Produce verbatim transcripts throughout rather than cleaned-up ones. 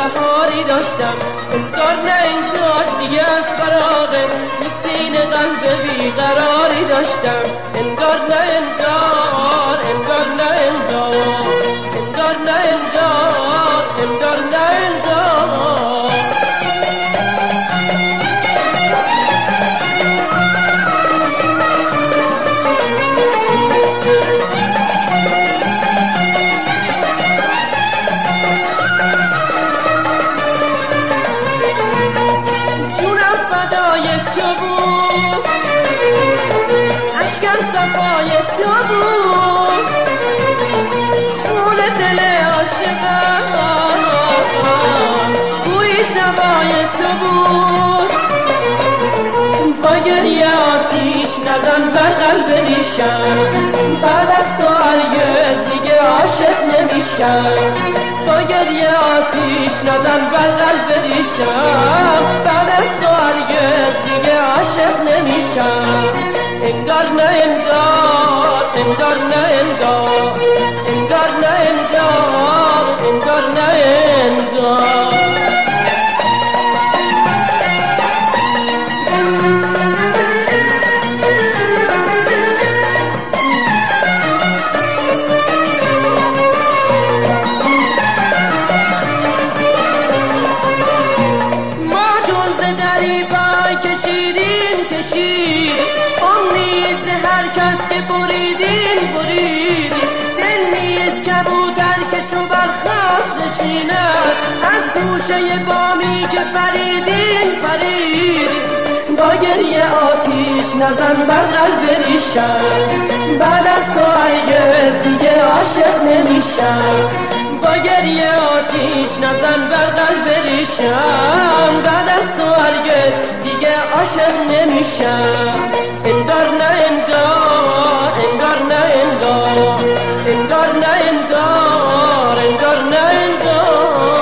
بهاری داشتم، انگار نه انگار دیگه از فراغ سینه قلب بیقراری داشتم، انگار نه انگار انگار نه انگار انگار نه انگار انگار نه انگار. صفای تو بود خون دل عاشقم، بوی دوای تو بود. با گریه آتیش نزن بر قلب ریشم، بعد از تو هرگز دیگه عاشق نمیشم. با گریه آتیش نزن بر قلب ریشم، بعد از تو هرگز دیگه عاشق نمیشم. انگار نه انگار انگار نه انگار انگار نه انگار انگار نه انگار. ما جون دریبای کشیدیم کشید، هر کس که بریدین بریدین. دل نیست کبوتر که چو برخاست نشیند، از گوشه بامی که پریدین پریدین. با گریه آتیش نزن بر قلب ریشم، بعد از تو هرگز دیگه عاشق نمیشم. با گریه آتیش نزن بر قلب ریشم، بعد از تو هرگز دیگه عاشق نمیشم. انگار نه انگار انگار نه انگار انگار نه انگار انگار نه انگار.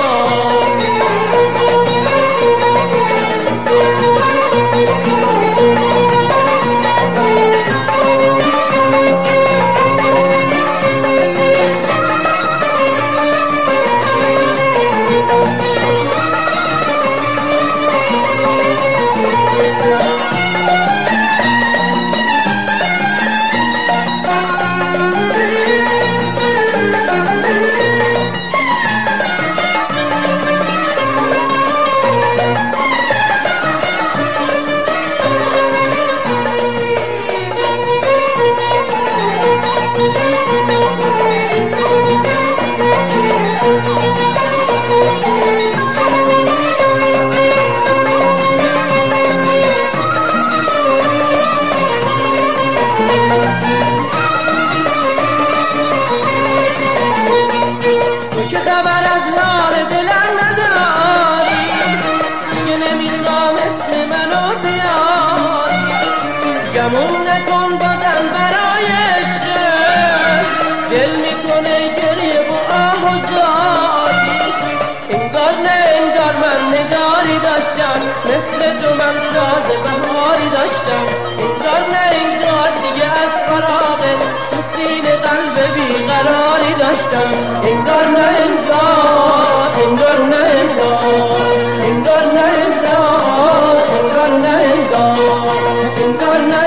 گمون نکن بازم برای عشقت، دل میکنه گریه و آه و زاری. انگار نه انگار من نگاری داشتم، مثل تو من تازه بهاری داشتم. انگار نه انگار دیگه از فراغت تو سینه قلب بیقراری داشتم. انگار نه انگار انگار نه انگار انگار نه انگار انگار نه انگار انگار نه